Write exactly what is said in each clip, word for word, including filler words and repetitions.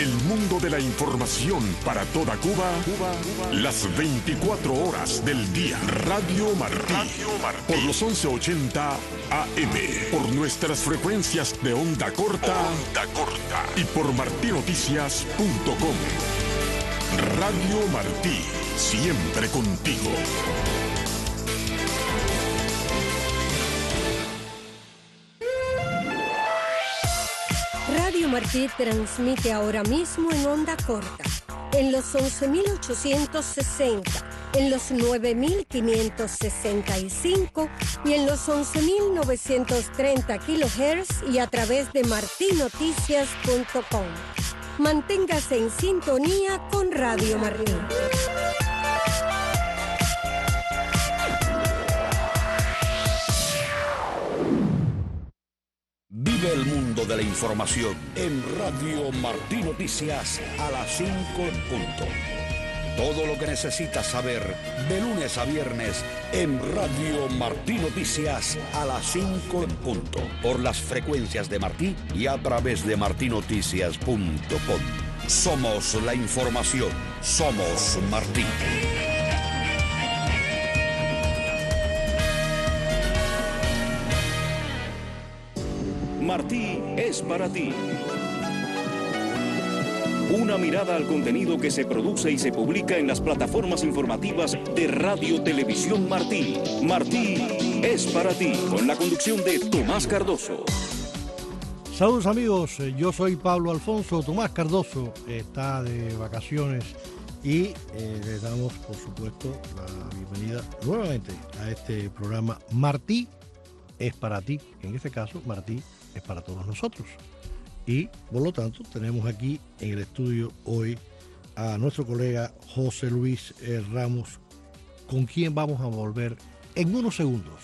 El mundo de la información para toda Cuba, Cuba, Cuba. Las veinticuatro horas del día. Radio Martí. Radio Martí. Por los once ochenta A M. Por nuestras frecuencias de onda corta. Onda corta. Y por martí noticias punto com. Radio Martí. Siempre contigo. Radio Martí transmite ahora mismo en onda corta, en los once mil ochocientos sesenta, en los nueve mil quinientos sesenta y cinco y en los once mil novecientos treinta kilohertz y a través de martí noticias punto com. Manténgase en sintonía con Radio Martí. Vive el mundo de la información en Radio Martí Noticias a las cinco en punto. Todo lo que necesitas saber de lunes a viernes en Radio Martí Noticias a las cinco en punto. Por las frecuencias de Martí y a través de martí noticias punto com. Somos la información. Somos Martí. Martí es para ti. Una mirada al contenido que se produce y se publica en las plataformas informativas de Radio Televisión Martí. Martí es para ti, con la conducción de Tomás Cardoso. Saludos amigos, yo soy Pablo Alfonso. Tomás Cardoso está de vacaciones y eh, le damos, por supuesto, la bienvenida nuevamente a este programa Martí es para ti. En este caso, Martí es para todos nosotros. Y por lo tanto tenemos aquí en el estudio hoy a nuestro colega José Luis eh, Ramos, con quien vamos a volver en unos segundos.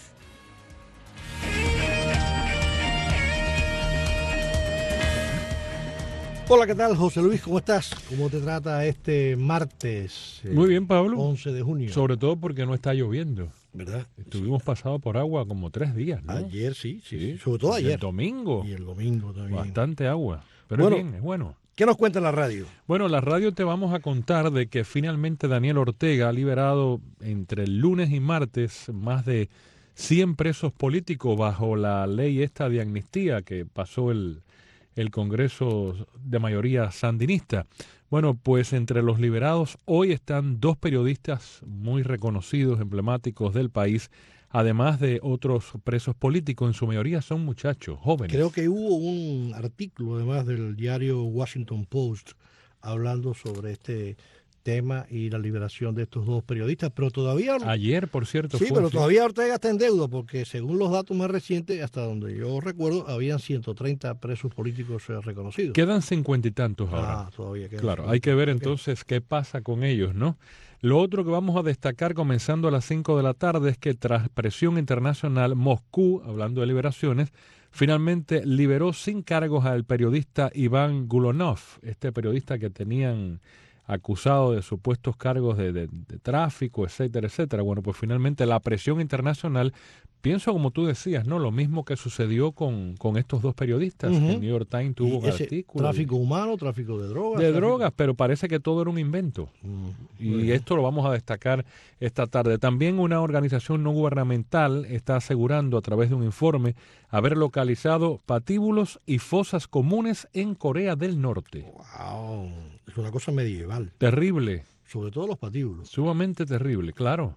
Hola, ¿qué tal, José Luis? ¿Cómo estás? ¿Cómo te trata este martes? Eh, Muy bien, Pablo. once de junio. Sobre todo porque no está lloviendo. ¿Verdad? Estuvimos sí. pasados por agua como tres días, ¿no? Ayer sí, sí, sí. sí. Sobre todo ayer. Y el domingo. Y el domingo también. Bastante agua. Pero bueno, es bien, es bueno. ¿Qué nos cuenta la radio? Bueno, la radio te vamos a contar de que finalmente Daniel Ortega ha liberado entre el lunes y martes más de cien presos políticos bajo la ley esta de amnistía que pasó el, el Congreso de mayoría sandinista. Bueno, pues entre los liberados hoy están dos periodistas muy reconocidos, emblemáticos del país, además de otros presos políticos. En su mayoría son muchachos, jóvenes. Creo que hubo un artículo, además del diario Washington Post, hablando sobre este tema y la liberación de estos dos periodistas, pero todavía... Ayer, por cierto. Sí, fue, pero sí. todavía Ortega está en deuda, porque según los datos más recientes, hasta donde yo recuerdo, habían ciento treinta presos políticos eh, reconocidos. Quedan cincuenta y tantos ahora. Ah, todavía quedan. Claro, hay que ver entonces qué pasa con ellos, ¿no? Lo otro que vamos a destacar comenzando a las cinco de la tarde es que tras presión internacional, Moscú, hablando de liberaciones, finalmente liberó sin cargos al periodista Iván Gulonov, este periodista que tenían acusado de supuestos cargos de, de, de tráfico, etcétera, etcétera. Bueno, pues finalmente la presión internacional, pienso como tú decías, ¿no? Lo mismo que sucedió con, con estos dos periodistas. Uh-huh. El New York Times tuvo un artículo. Tráfico y, humano, tráfico de drogas. De tráfico... drogas, pero parece que todo era un invento. Uh-huh. Y uh-huh. esto lo vamos a destacar esta tarde. También una organización no gubernamental está asegurando a través de un informe haber localizado patíbulos y fosas comunes en Corea del Norte. ¡Wow! Es una cosa medieval. Terrible. Sobre todo los patíbulos. Sumamente terrible, claro.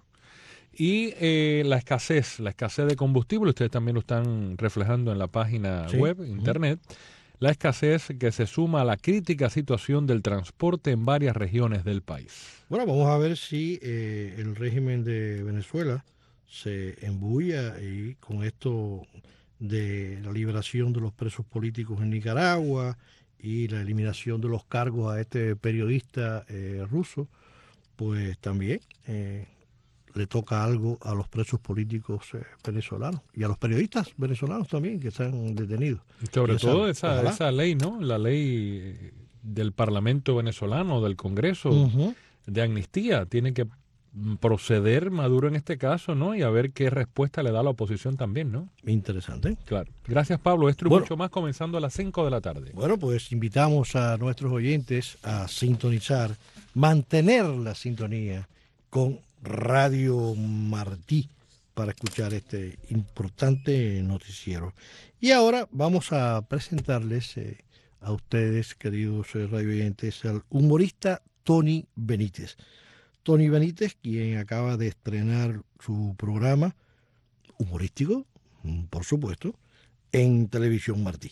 Y eh, la escasez, la escasez de combustible, ustedes también lo están reflejando en la página sí. web, internet, uh-huh. la escasez que se suma a la crítica situación del transporte en varias regiones del país. Bueno, vamos a ver si eh, el régimen de Venezuela se embulla y con esto de la liberación de los presos políticos en Nicaragua y la eliminación de los cargos a este periodista eh, ruso, pues también eh, le toca algo a los presos políticos eh, venezolanos y a los periodistas venezolanos también que están detenidos. Y sobre y esa, todo esa, ojalá. esa ley, ¿no? La ley del Parlamento venezolano, del Congreso, uh-huh. de amnistía, tiene que proceder Maduro en este caso, ¿no? Y a ver qué respuesta le da la oposición también, ¿no? Interesante. Claro. Gracias, Pablo. Esto y bueno, mucho más comenzando a las cinco de la tarde. Bueno, pues invitamos a nuestros oyentes a sintonizar, mantener la sintonía con Radio Martí para escuchar este importante noticiero. Y ahora vamos a presentarles eh, a ustedes, queridos eh, radio oyentes, al humorista Tony Benítez. Tony Benítez, quien acaba de estrenar su programa humorístico, por supuesto, en Televisión Martí.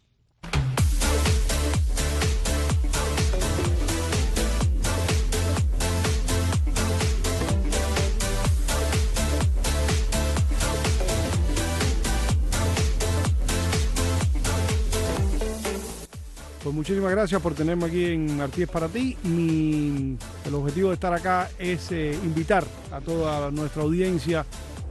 Pues muchísimas gracias por tenerme aquí en Martí es para ti. Mi, el objetivo de estar acá es eh, invitar a toda nuestra audiencia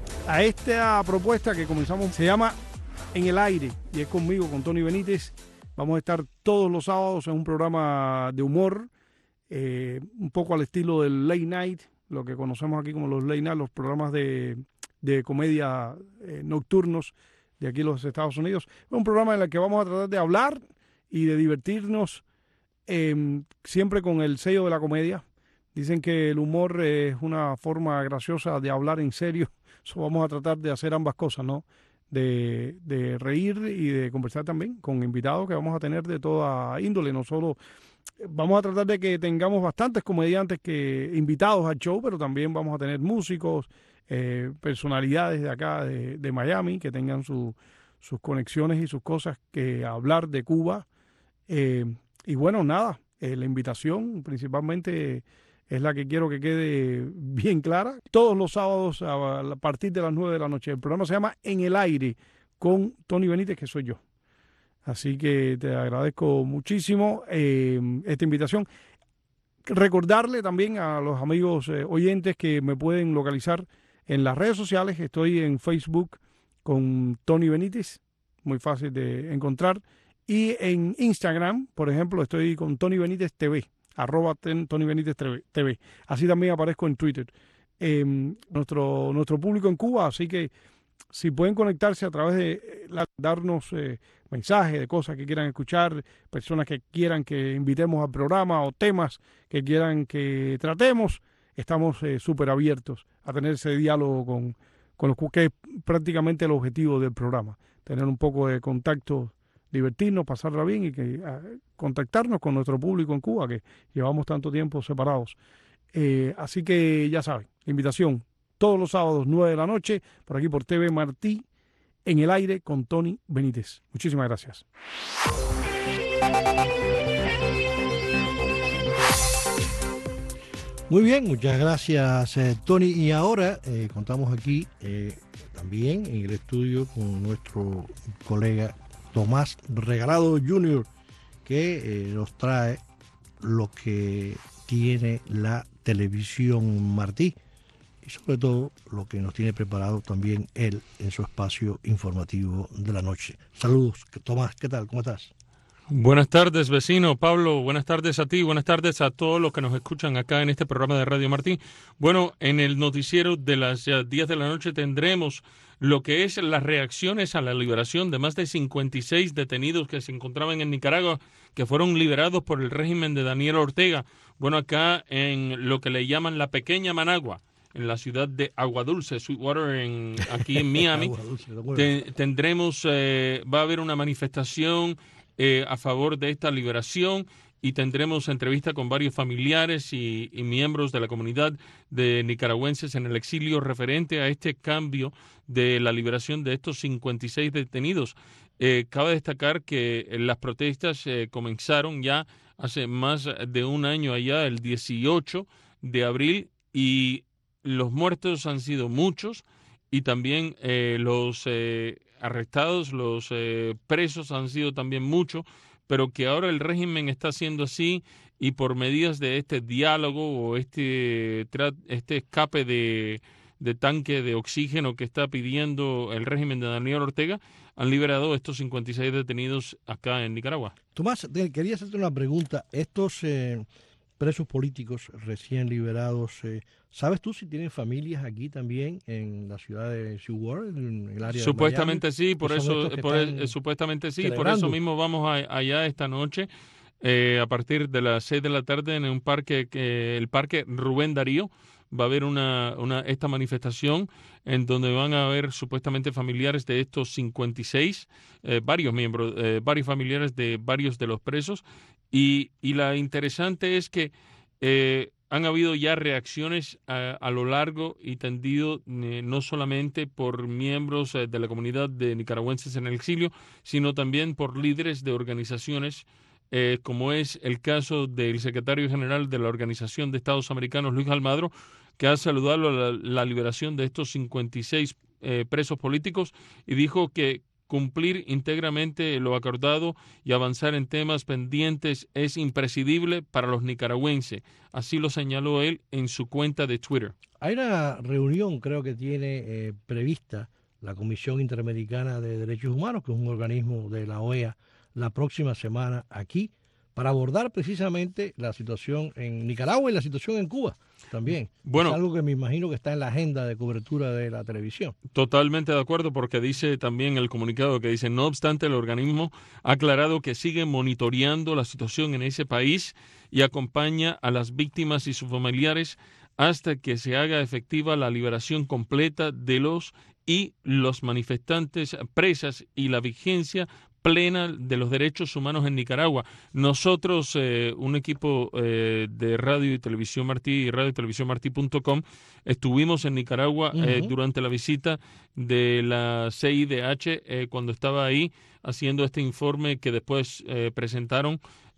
a esta propuesta que comenzamos. Se llama En el Aire y es conmigo, con Tony Benítez. Vamos a estar todos los sábados en un programa de humor, eh, un poco al estilo del late night, lo que conocemos aquí como los late night, los programas de, de comedia eh, nocturnos de aquí en los Estados Unidos. Es un programa en el que vamos a tratar de hablar y de divertirnos, eh, siempre con el sello de la comedia. Dicen que el humor es una forma graciosa de hablar en serio. So, vamos a tratar de hacer ambas cosas, ¿no? De, de reír y de conversar también con invitados que vamos a tener de toda índole. No solo vamos a tratar de que tengamos bastantes comediantes que invitados al show, pero también vamos a tener músicos, eh, personalidades de acá, de, de Miami, que tengan su, sus conexiones y sus cosas que hablar de Cuba. Eh, y bueno, nada, eh, la invitación principalmente es la que quiero que quede bien clara. Todos los sábados a, a partir de las nueve de la noche. El programa se llama En el Aire con Tony Benítez, que soy yo. Así que te agradezco muchísimo eh, esta invitación. Recordarle también a los amigos eh, oyentes que me pueden localizar en las redes sociales. Estoy en Facebook con Tony Benítez, muy fácil de encontrar. Y en Instagram, por ejemplo, estoy con Tony Benítez T V, arroba ten, Tony Benítez T V. Así también aparezco en Twitter. Eh, nuestro, nuestro público en Cuba, así que si pueden conectarse a través de la, darnos eh, mensajes de cosas que quieran escuchar, personas que quieran que invitemos al programa o temas que quieran que tratemos, estamos eh, súper abiertos a tener ese diálogo con, con los que es prácticamente el objetivo del programa, tener un poco de contacto, divertirnos, pasarla bien y que a, contactarnos con nuestro público en Cuba, que llevamos tanto tiempo separados. Eh, así que ya saben, invitación todos los sábados, nueve de la noche, por aquí por T V Martí, En el Aire con Tony Benítez. Muchísimas gracias. Muy bien, muchas gracias, eh, Tony. Y ahora eh, contamos aquí eh, también en el estudio con nuestro colega Tomás Regalado junior, que eh, nos trae lo que tiene la televisión Martí y sobre todo lo que nos tiene preparado también él en su espacio informativo de la noche. Saludos, Tomás, ¿qué tal? ¿Cómo estás? Buenas tardes, vecino Pablo, buenas tardes a ti, buenas tardes a todos los que nos escuchan acá en este programa de Radio Martí. Bueno, en el noticiero de las diez de la noche tendremos lo que es las reacciones a la liberación de más de cincuenta y seis detenidos que se encontraban en Nicaragua, que fueron liberados por el régimen de Daniel Ortega. Bueno, acá en lo que le llaman la Pequeña Managua, en la ciudad de Aguadulce, Sweetwater, en, aquí en Miami, te, tendremos, eh, va a haber una manifestación eh, a favor de esta liberación y tendremos entrevista con varios familiares y, y miembros de la comunidad de nicaragüenses en el exilio referente a este cambio de la liberación de estos cincuenta y seis detenidos. Eh, cabe destacar que las protestas eh, comenzaron ya hace más de un año allá, el dieciocho de abril, y los muertos han sido muchos y también eh, los eh, arrestados, los eh, presos han sido también muchos, pero que ahora el régimen está haciendo así y por medidas de este diálogo o este, este escape de, de tanque de oxígeno que está pidiendo el régimen de Daniel Ortega, han liberado estos cincuenta y seis detenidos acá en Nicaragua. Tomás, quería hacerte una pregunta. Estos eh, presos políticos recién liberados. Eh, ¿Sabes tú si tienen familias aquí también en la ciudad de Seward, en el área Supuestamente de Miami? sí, por eso, por, eh, supuestamente sí, por eso mismo vamos a, allá esta noche. Eh, a partir de las seis de la tarde en un parque, que el parque Rubén Darío, va a haber una, una esta manifestación en donde van a haber supuestamente familiares de estos cincuenta y seis, eh, varios miembros, eh, varios familiares de varios de los presos, y, y la interesante es que eh, han habido ya reacciones a, a lo largo y tendido, eh, no solamente por miembros eh, de la comunidad de nicaragüenses en el exilio, sino también por líderes de organizaciones, Eh, como es el caso del secretario general de la Organización de Estados Americanos, Luis Almagro, que ha saludado la, la liberación de estos cincuenta y seis eh, presos políticos y dijo que cumplir íntegramente lo acordado y avanzar en temas pendientes es imprescindible para los nicaragüenses. Así lo señaló él en su cuenta de Twitter. Hay una reunión, creo que tiene eh, prevista la Comisión Interamericana de Derechos Humanos, que es un organismo de la O E A, la próxima semana aquí, para abordar precisamente la situación en Nicaragua y la situación en Cuba también. Bueno, es algo que me imagino que está en la agenda de cobertura de la televisión. Totalmente de acuerdo, porque dice también el comunicado que dice, no obstante, el organismo ha aclarado que sigue monitoreando la situación en ese país y acompaña a las víctimas y sus familiares hasta que se haga efectiva la liberación completa de los y los manifestantes presas y la vigencia plena de los derechos humanos en Nicaragua. Nosotros, eh, un equipo eh, de Radio y Televisión Martí y radio y televisión martí punto com, estuvimos en Nicaragua uh-huh. eh, durante la visita de la C I D H eh, cuando estaba ahí haciendo este informe que después eh, presentaron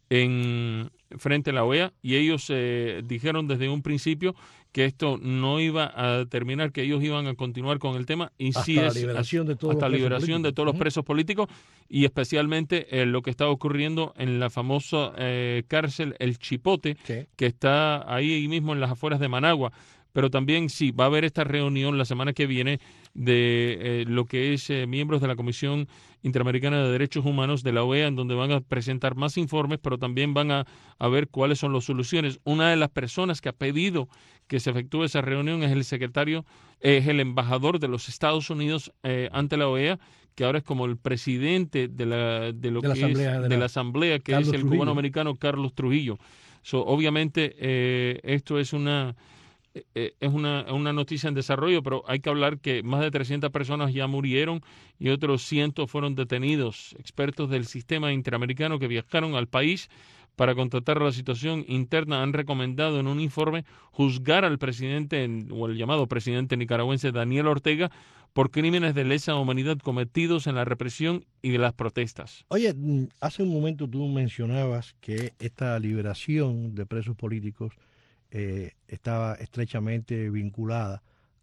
en frente a la O E A, y ellos eh, dijeron desde un principio que esto no iba a terminar, que ellos iban a continuar con el tema y hasta sí la es liberación de todos hasta los la presos liberación políticos. de todos los Uh-huh. presos políticos, y especialmente eh, lo que está ocurriendo en la famosa eh, cárcel El Chipote, sí. que está ahí, ahí mismo en las afueras de Managua. Pero también sí, va a haber esta reunión la semana que viene de eh, lo que es eh, miembros de la Comisión Interamericana de Derechos Humanos de la O E A, en donde van a presentar más informes, pero también van a, a ver cuáles son las soluciones. Una de las personas que ha pedido que se efectúe esa reunión es el secretario, eh, es el embajador de los Estados Unidos eh, ante la O E A, que ahora es como el presidente de la de lo de que la es de, de la Asamblea, que Carlos es el Trujillo. cubano-americano Carlos Trujillo. So, obviamente, eh, esto es una... es una, una noticia en desarrollo, pero hay que hablar que más de trescientas personas ya murieron y otros cientos fueron detenidos. Expertos del sistema interamericano que viajaron al país para contratar la situación interna han recomendado en un informe juzgar al presidente o el llamado presidente nicaragüense Daniel Ortega por crímenes de lesa humanidad cometidos en la represión y de las protestas. Oye, hace un momento tú mencionabas que esta liberación de presos políticos Eh, estaba estrechamente vinculada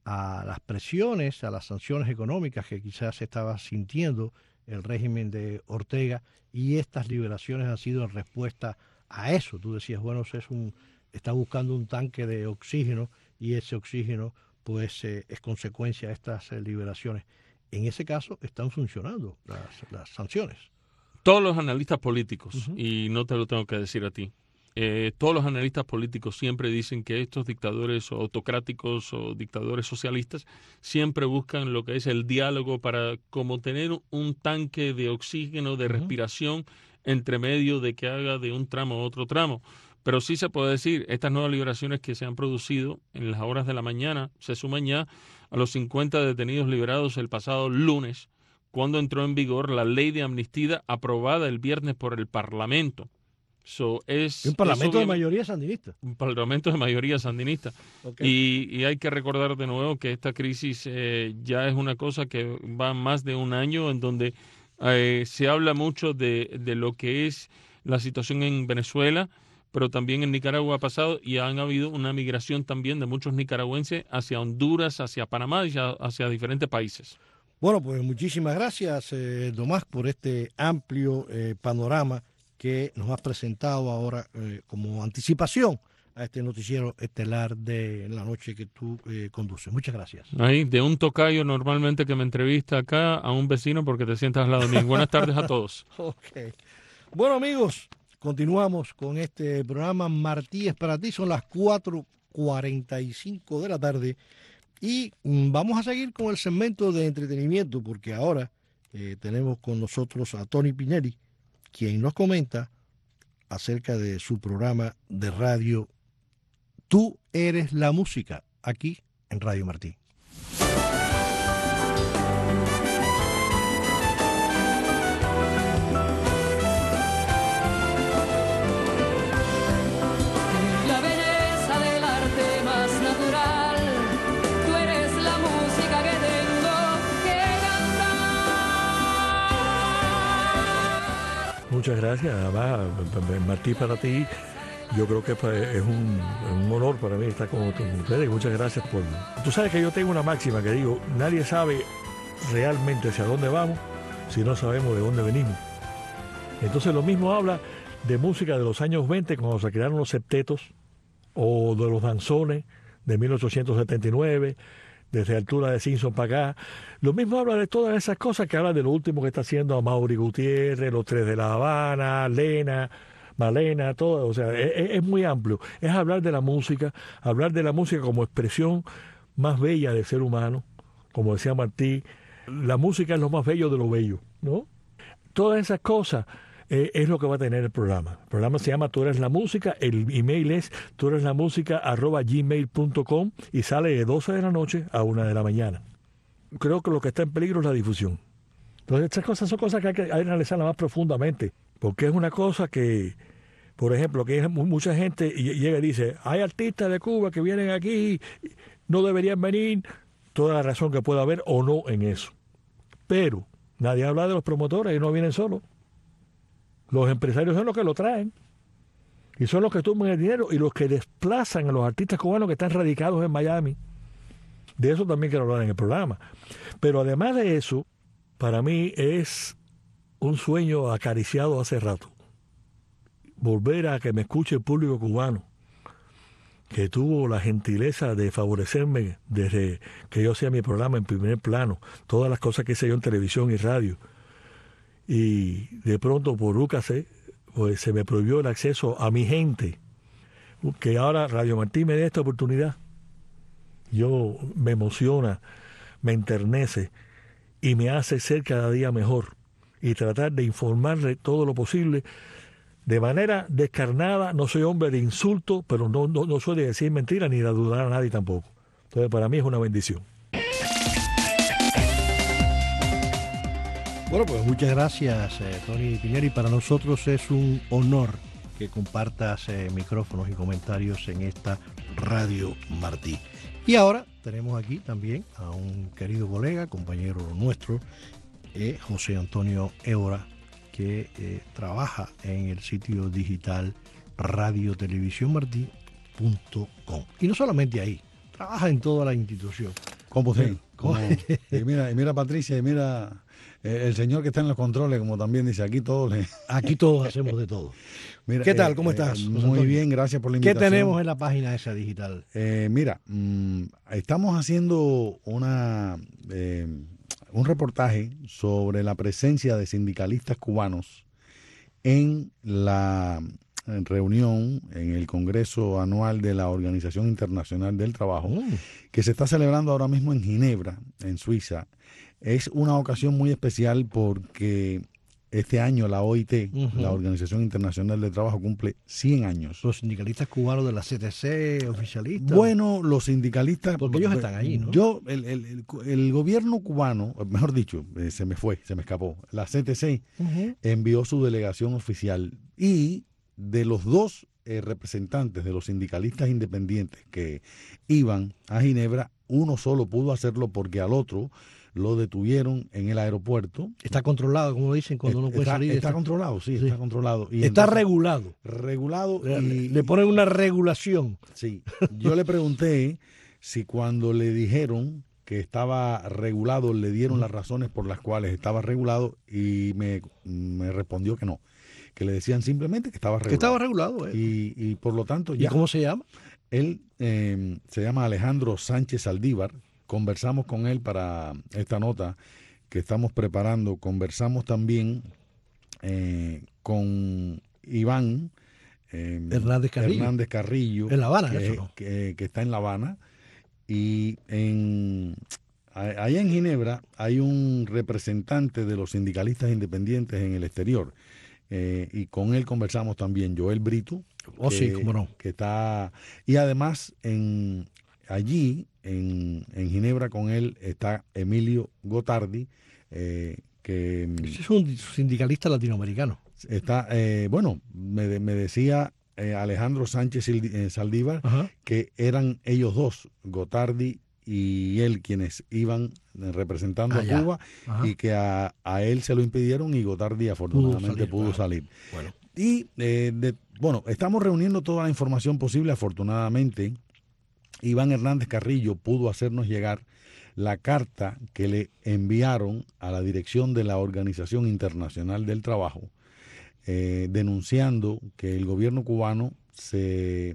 a las presiones, a las sanciones económicas que quizás estaba sintiendo el régimen de Ortega, y estas liberaciones han sido en respuesta a eso. Tú decías, bueno, es un, está buscando un tanque de oxígeno y ese oxígeno pues eh, es consecuencia de estas eh, liberaciones. En ese caso están funcionando las, las sanciones. Todos los analistas políticos, uh-huh. y no te lo tengo que decir a ti, Eh, todos los analistas políticos siempre dicen que estos dictadores autocráticos o dictadores socialistas siempre buscan lo que es el diálogo para como tener un tanque de oxígeno, de uh-huh. respiración entre medio de que haga de un tramo a otro tramo. Pero sí se puede decir, estas nuevas liberaciones que se han producido en las horas de la mañana se suman ya a los cincuenta detenidos liberados el pasado lunes, cuando entró en vigor la ley de amnistía aprobada el viernes por el Parlamento. So, es, un parlamento es de mayoría sandinista. Un parlamento de mayoría sandinista. Okay. Y, y hay que recordar de nuevo que esta crisis eh, ya es una cosa que va más de un año, en donde eh, se habla mucho de, de lo que es la situación en Venezuela, pero también en Nicaragua ha pasado, y han habido una migración también de muchos nicaragüenses hacia Honduras, hacia Panamá y hacia, hacia diferentes países. Bueno, pues muchísimas gracias, eh, Tomás, por este amplio eh, panorama que nos has presentado ahora eh, como anticipación a este noticiero estelar de la noche que tú eh, conduces. Muchas gracias. Ahí, de un tocayo normalmente que me entrevista acá a un vecino porque te sientas al lado mío. Buenas tardes a todos. Okay. Bueno, amigos, continuamos con este programa Martí es para ti. Son las cuatro cuarenta y cinco de la tarde y mm, vamos a seguir con el segmento de entretenimiento porque ahora eh, tenemos con nosotros a Tony Pinelli, quien nos comenta acerca de su programa de radio Tú eres la música, aquí en Radio Martí. Muchas gracias, además, Martí para ti, yo creo que pues, es un, un honor para mí estar con ustedes. Muchas gracias por... Tú sabes que yo tengo una máxima que digo, nadie sabe realmente hacia dónde vamos si no sabemos de dónde venimos. Entonces lo mismo habla de música de los años veinte, cuando se crearon los septetos, o de los danzones de mil ochocientos setenta y nueve, desde Altura de Simpson para acá. Lo mismo habla de todas esas cosas que habla de lo último que está haciendo Amaury Gutiérrez, los Tres de La Habana, Lena, Malena, todo. O sea, es, es muy amplio. Es hablar de la música, hablar de la música como expresión más bella del ser humano, como decía Martí. La música es lo más bello de lo bello, ¿no? Todas esas cosas eh, es lo que va a tener el programa. El programa se llama Tú eres la música, el email es tú eres la música arroba gmail punto com y sale de doce de la noche a una de la mañana. Creo que lo que está en peligro es la difusión. Entonces estas cosas son cosas que hay que analizarlas más profundamente, porque es una cosa que, por ejemplo, que mucha gente llega y dice, hay artistas de Cuba que vienen aquí, no deberían venir, toda la razón que pueda haber o no en eso. Pero nadie habla de los promotores y no vienen solos. Los empresarios son los que lo traen y son los que toman el dinero y los que desplazan a los artistas cubanos que están radicados en Miami. De eso también quiero hablar en el programa. Pero además de eso, para mí es un sueño acariciado hace rato. Volver a que me escuche el público cubano, que tuvo la gentileza de favorecerme desde que yo hacía mi programa en primer plano, todas las cosas que hice yo en televisión y radio. Y de pronto por U C A C pues se me prohibió el acceso a mi gente, que ahora Radio Martí me dé esta oportunidad. Yo me emociona, me enternece y me hace ser cada día mejor y tratar de informarle todo lo posible de manera descarnada. No soy hombre de insulto, pero no, no, no soy de decir mentiras ni de dudar a nadie tampoco. Entonces para mí es una bendición. Bueno, pues muchas gracias, eh, Tony Pinelli. Para nosotros es un honor que compartas eh, micrófonos y comentarios en esta Radio Martí. Y ahora tenemos aquí también a un querido colega, compañero nuestro, eh, José Antonio Évora, que eh, trabaja en el sitio digital radio televisión martí punto com. Y no solamente ahí, trabaja en toda la institución. ¿Cómo sí? Como, y mira, y mira Patricia, y mira eh, el señor que está en los controles, como también dice, aquí todos le... Aquí todos hacemos de todo. Mira, ¿Qué tal? eh, ¿Cómo estás? Eh, muy bien, gracias por la invitación. ¿Qué tenemos en la página esa digital? Eh, mira, mmm, estamos haciendo una eh, un reportaje sobre la presencia de sindicalistas cubanos en la reunión en el Congreso Anual de la Organización Internacional del Trabajo, mm. que se está celebrando ahora mismo en Ginebra, en Suiza. Es una ocasión muy especial porque este año la O I T, uh-huh. la Organización Internacional del Trabajo, cumple cien años. ¿Los sindicalistas cubanos de la C T C, oficialistas? Bueno, los sindicalistas... Porque ellos están ahí, ¿no? Yo, el, el, el, el gobierno cubano, mejor dicho, eh, se me fue, se me escapó. La C T C uh-huh. envió su delegación oficial y de los dos eh, representantes de los sindicalistas independientes que iban a Ginebra, uno solo pudo hacerlo porque al otro lo detuvieron en el aeropuerto. Está controlado, como dicen, cuando uno puede está, salir. Está, está controlado, sí, sí, está controlado. Y está entonces, regulado. Regulado. Le, y, le ponen una regulación. Sí. Yo le pregunté si cuando le dijeron que estaba regulado, le dieron las razones por las cuales estaba regulado y me, me respondió que no. Que le decían simplemente que estaba regulado. Que estaba regulado, eh. Y, y por lo tanto ya... ¿Y cómo se llama? Él eh, se llama Alejandro Sánchez Aldívar. Conversamos con él para esta nota que estamos preparando. Conversamos también eh, con Iván eh, Hernández Carrillo. Hernández Carrillo. En La Habana, que, eso, ¿no? que, que está en La Habana. Y en, allá en Ginebra hay un representante de los sindicalistas independientes en el exterior. Eh, y con él conversamos también, Joel Brito. Oh, que, sí, cómo no. Que está, y además en, allí, en, en Ginebra, con él está Emilio Gotardi, eh, que Ese es un sindicalista latinoamericano. está, eh, bueno, me, me decía eh, Alejandro Sánchez Saldívar, Ajá. que eran ellos dos, Gotardi y él, quienes iban representando Allá. a Cuba, Ajá. y que a, a él se lo impidieron y Gotardi afortunadamente pudo salir. Pudo salir. Bueno. Y, eh, de, bueno, estamos reuniendo toda la información posible. Afortunadamente, Iván Hernández Carrillo pudo hacernos llegar la carta que le enviaron a la dirección de la Organización Internacional del Trabajo, eh, denunciando que el gobierno cubano se,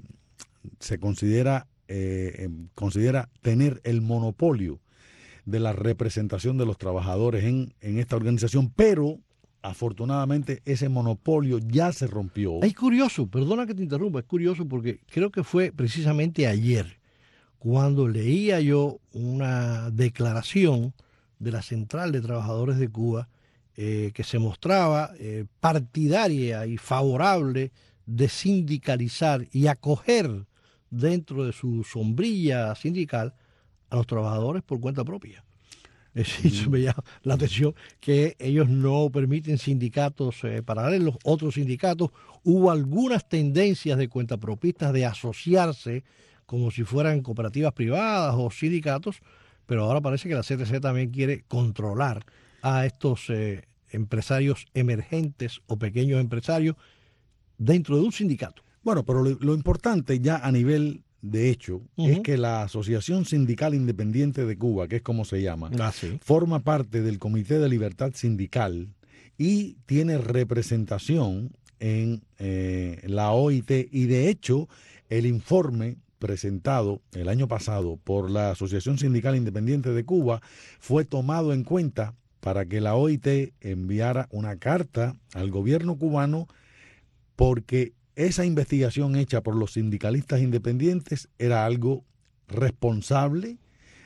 se considera, eh, considera tener el monopolio de la representación de los trabajadores en, en esta organización, pero afortunadamente ese monopolio ya se rompió. Es curioso, perdona que te interrumpa, es curioso porque creo que fue precisamente ayer cuando leía yo una declaración de la Central de Trabajadores de Cuba eh, que se mostraba eh, partidaria y favorable de sindicalizar y acoger dentro de su sombrilla sindical a los trabajadores por cuenta propia. Es decir, se me llama la atención que ellos no permiten sindicatos eh, paralelos, otros sindicatos. Hubo algunas tendencias de cuentapropistas de asociarse como si fueran cooperativas privadas o sindicatos, pero ahora parece que la C T C también quiere controlar a estos eh, empresarios emergentes o pequeños empresarios dentro de un sindicato. Bueno, pero lo, lo importante ya a nivel de hecho, uh-huh. es que la Asociación Sindical Independiente de Cuba, que es como se llama, ah, sí. forma parte del Comité de Libertad Sindical y tiene representación en eh, la O I T, y de hecho el informe presentado el año pasado por la Asociación Sindical Independiente de Cuba fue tomado en cuenta para que la O I T enviara una carta al gobierno cubano, porque esa investigación hecha por los sindicalistas independientes era algo responsable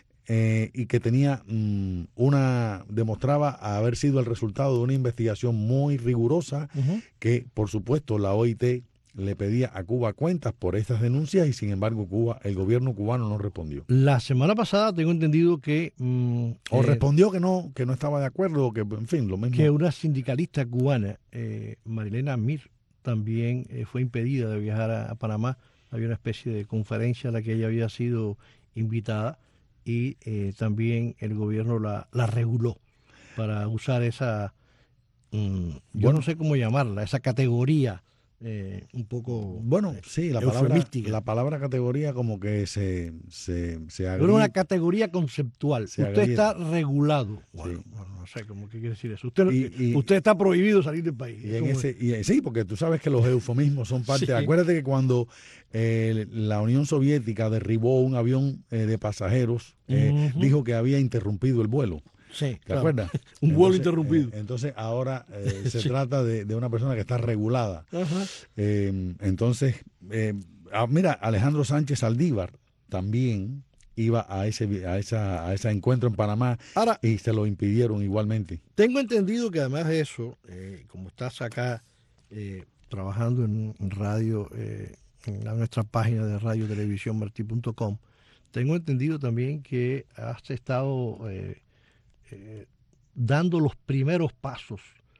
eh, y que tenía mmm, una, demostraba haber sido el resultado de una investigación muy rigurosa, uh-huh. que por supuesto la O I T le pedía a Cuba cuentas por estas denuncias, y sin embargo Cuba, el gobierno cubano no respondió. La semana pasada tengo entendido que mmm, o eh, respondió que no, que no estaba de acuerdo, o que en fin, lo mismo. Que una sindicalista cubana, eh, Marilena Mir, también eh, fue impedida de viajar a, a Panamá. Había una especie de conferencia a la que ella había sido invitada, y eh, también el gobierno la, la reguló para usar esa, mmm, yo bueno, no sé cómo llamarla, esa categoría eh, un poco bueno, eh, sí, la palabra, la palabra categoría como que se, se, se agrega. Pero una categoría conceptual. Usted agrega. Está regulado. Bueno, sí. bueno, no sé cómo qué quiere decir eso. Usted, y, y, usted está prohibido salir del país. Y en ese, y, sí, porque tú sabes que los eufemismos son parte. Sí. Acuérdate que cuando eh, la Unión Soviética derribó un avión eh, de pasajeros, eh, uh-huh. dijo que había interrumpido el vuelo. Sí, ¿Te claro. acuerdas? Un vuelo entonces, interrumpido. Eh, entonces ahora eh, se sí. trata de, de una persona que está regulada. Ajá. Eh, entonces, eh, ah, mira, Alejandro Sánchez Saldívar también iba a ese a esa a ese encuentro en Panamá, ahora, y se lo impidieron igualmente. Tengo entendido que además de eso, eh, como estás acá eh, trabajando en, en radio, eh, en la, nuestra página de radio televisión martí punto com, tengo entendido también que has estado eh, Eh, dando los primeros pasos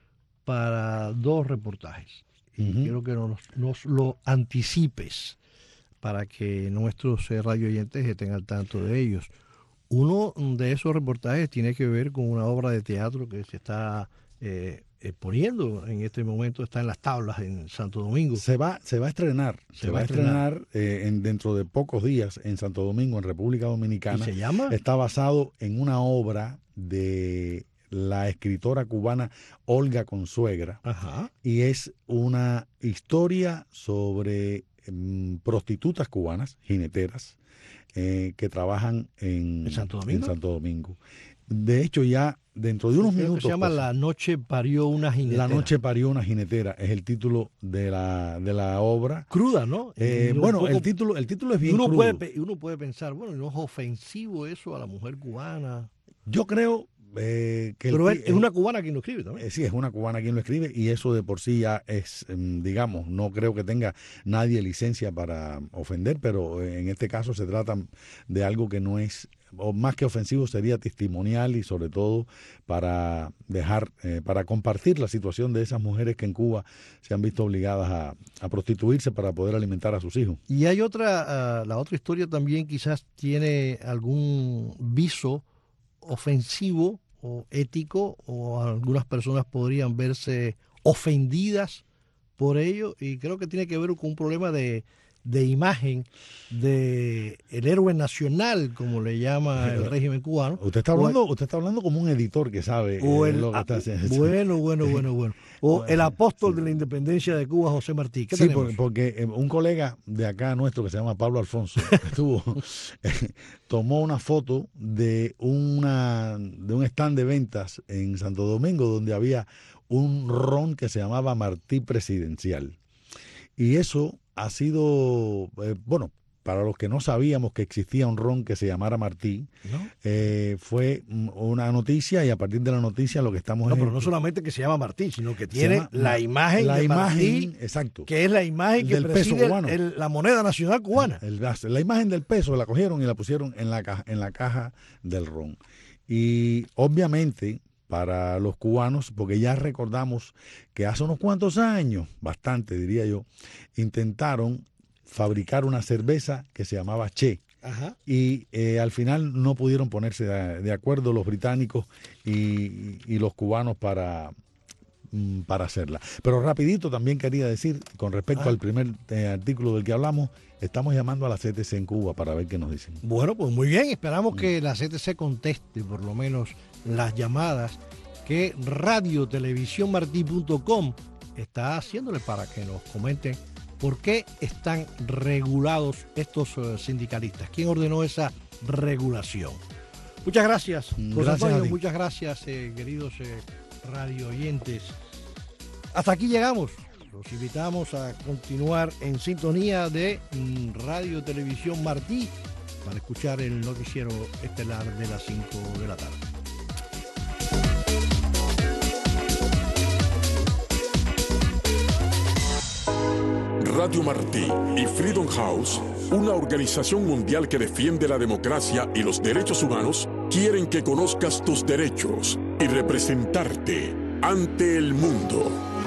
para dos reportajes. Y uh-huh. quiero que nos, nos lo anticipes para que nuestros eh, radio oyentes estén al tanto de ellos. Uno de esos reportajes tiene que ver con una obra de teatro que se está eh, eh, poniendo en este momento, está en las tablas en Santo Domingo. Se va, se va a estrenar, se, se va a estrenar, estrenar eh, en, dentro de pocos días en Santo Domingo, en República Dominicana. ¿Y se llama? Está basado en una obra de la escritora cubana Olga Consuegra. Ajá. Y es una historia sobre um, prostitutas cubanas, jineteras, eh, que trabajan en, ¿En Santo Domingo? En Santo Domingo. De hecho, ya dentro de unos Creo minutos... que se llama pues, La noche parió una jinetera. La noche parió una jinetera, es el título de la, de la obra. Cruda, ¿no? Eh, bueno, poco, el título el título es bien uno crudo. Puede, uno puede pensar, bueno, ¿no es ofensivo eso a la mujer cubana? Yo creo eh, que... Pero el, es, es una cubana quien lo escribe también. Eh, sí, es una cubana quien lo escribe y eso de por sí ya es, digamos, no creo que tenga nadie licencia para ofender, pero en este caso se trata de algo que no es... o más que ofensivo sería testimonial y sobre todo para dejar, eh, para compartir la situación de esas mujeres que en Cuba se han visto obligadas a, a prostituirse para poder alimentar a sus hijos. Y hay otra, uh, la otra historia también quizás tiene algún viso ofensivo o ético, o algunas personas podrían verse ofendidas por ello, y creo que tiene que ver con un problema de de imagen de el héroe nacional, como le llama el régimen cubano. Usted está hablando, usted está hablando como un editor que sabe o el, eh, lo que está haciendo. Bueno, bueno, bueno, bueno. O bueno, el apóstol sí. de la independencia de Cuba, José Martí. ¿Qué sí, tenemos? Porque, porque un colega de acá nuestro que se llama Pablo Alfonso estuvo, tomó una foto de una de un stand de ventas en Santo Domingo donde había un ron que se llamaba Martí Presidencial. Y eso ha sido, eh, bueno, para los que no sabíamos que existía un ron que se llamara Martí, ¿no? eh, fue una noticia y a partir de la noticia lo que estamos... No, es pero no solamente que se llama Martí, sino que tiene llama, la imagen la de imagen, Martí, exacto, que es la imagen que del preside peso cubano. El, la moneda nacional cubana. El, el, la imagen del peso la cogieron y la pusieron en la caja, en la caja del ron. Y obviamente... para los cubanos, porque ya recordamos que hace unos cuantos años, bastante diría yo, intentaron fabricar una cerveza que se llamaba Che. Ajá. Y eh, al final no pudieron ponerse de, de acuerdo los británicos y, y los cubanos para, para hacerla. Pero rapidito también quería decir, con respecto ah. al primer eh, artículo del que hablamos, estamos llamando a la C T C en Cuba para ver qué nos dicen. Bueno, pues muy bien, esperamos mm. que la C T C conteste por lo menos las llamadas que radio televisión martí punto com está haciéndole para que nos comenten por qué están regulados estos uh, sindicalistas. ¿Quién ordenó esa regulación? Muchas gracias, José Antonio, muchas gracias, eh, queridos eh, radio oyentes. Hasta aquí llegamos. Los invitamos a continuar en sintonía de mm, Radio Televisión Martí para escuchar el noticiero estelar de las cinco de la tarde. Radio Martí y Freedom House, una organización mundial que defiende la democracia y los derechos humanos, quieren que conozcas tus derechos y representarte ante el mundo.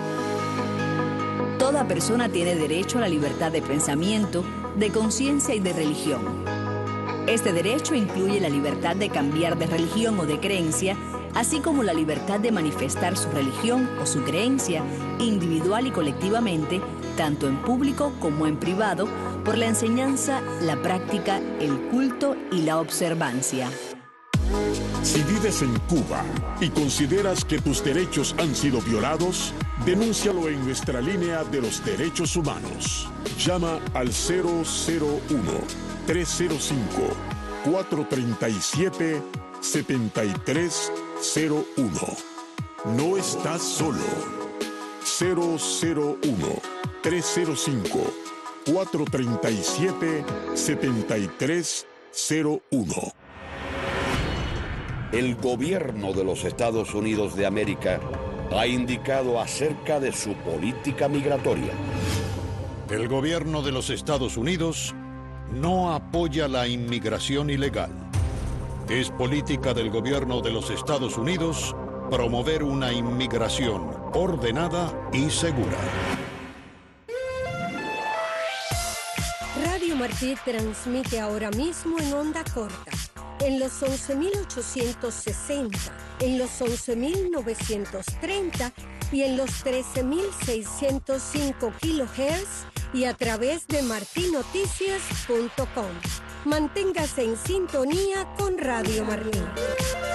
Toda persona tiene derecho a la libertad de pensamiento, de conciencia y de religión. Este derecho incluye la libertad de cambiar de religión o de creencia, así como la libertad de manifestar su religión o su creencia, individual y colectivamente, tanto en público como en privado, por la enseñanza, la práctica, el culto y la observancia. Si vives en Cuba y consideras que tus derechos han sido violados, denúncialo en nuestra línea de los derechos humanos. Llama al cero cero uno, tres cero cinco, cuatro tres siete, siete tres cero uno. No estás solo. cero cero uno, tres cero cinco, cuatro tres siete, siete tres cero uno. El gobierno de los Estados Unidos de América ha indicado acerca de su política migratoria. El gobierno de los Estados Unidos no apoya la inmigración ilegal. Es política del gobierno de los Estados Unidos promover una inmigración ordenada y segura. Radio Martí transmite ahora mismo en onda corta, en los once mil ochocientos sesenta, en los once mil novecientos treinta y en los trece mil seiscientos cinco kilohertz y a través de martí noticias punto com. Manténgase en sintonía con Radio Martí.